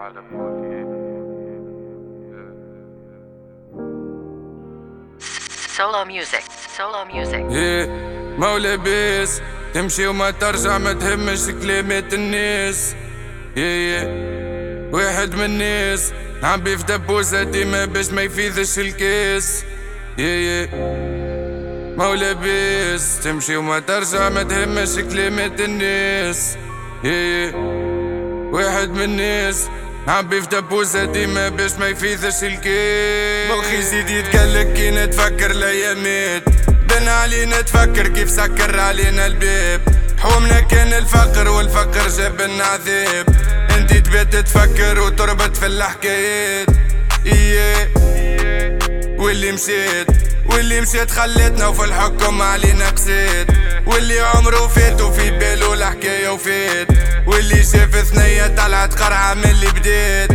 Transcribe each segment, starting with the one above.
على بولي. Solo music, solo music. مولا بيس تمشي وما ترجع، ما تهمش كلمات الناس. واحد من الناس نعبي في دبوسة ديما باش ما يفيذش الكاس. مولا بيس تمشي وما ترجع، ما تهمش كلمات الناس. واحد من الناس نعبي في دبوسة ديما باش ما يفيذش الكاس. مخي زيد يتقلق كي نتفكر الايامات، بن علينا تفكر كيف سكر علينا الباب. حومنا كان الفقر والفقر جاب لنا عذاب. انتي تبات تفكر وتربط في الحكايات. واللي مشيت خلتنا وفي الحكم علينا قسيت. واللي عمره فات وفي باله الحكاية وفات. واللي شاف ثنية طلعت قرعة من اللي بديت.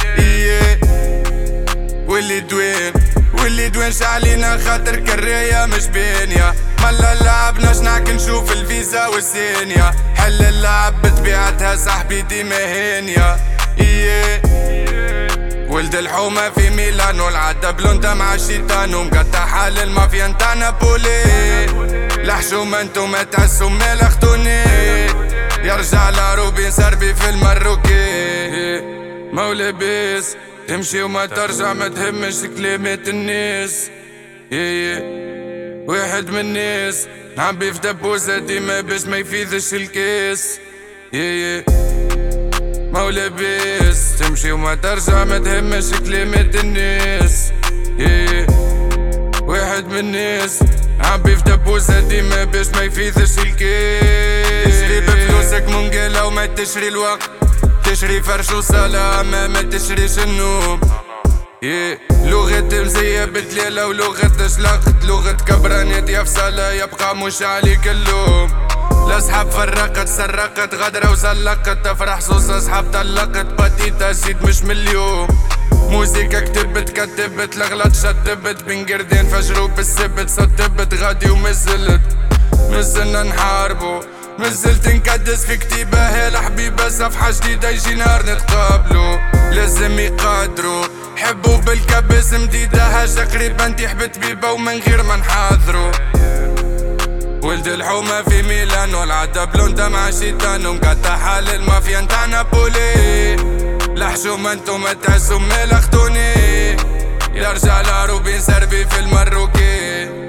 واللي دوينش علينا خاطر كراية مش بانية. مالا لعبنا شنعك نشوف الفيزا والسينيا. حل اللعب بطبيعتها صاحبي ديما هانية. ولد الحومة في ميلان والعدا بلوندا مع الشيطان ومقطع حال المافيا نتاع نابولي. لحشومة انتوما تحسوا مال اختوني. يرجع لاروبين سربي في المروكي. مولا بيس تمشي وما ترجع، ما تهمش كلمات الناس. واحد من الناس نعبي في دبوسة ديما باش ما يفيذش الكاس. مولا بيس تمشي وما ترجع، ما تهمش كلمات الناس. واحد من الناس نعبي في دبوسة ديما باش ما يفيذش الكاس. تشري بفلوسك منقالة وما تشري الوقت. تشري فرش وصلاة ما تشريش النوم. لغة مزية بالدليلة ولغة شلقت. لغة كبرانيت يا فصالة يبقى مش عليك اللوم. الأصحاب فرقت سرقت غدرة وزلقت. تفرح صوص أصحاب طلقت. باتيتا سيد مش من اليوم. موسيقى كتبت كتبت الغلط شتبت. بين قردين فجروا بالسبت سطبت غادي ومزلنا نحاربو. مازلت نكدس في كتيبة الحبيبة صفحة جديدة يجي نهار نتقابلو. لازم يقدروا حبوا بالكبس مديدة هاجة قريبة انتي حبت بيبة ومن غير ما نحاضروا. ولد الحومة في ميلان والعدا بلوندا مع شيطان ومقطع حال المافيا نتاع نابولي. لحشومة انتوما تحسوا مال اختوني. يرجع لاروبين سربي في المروكي.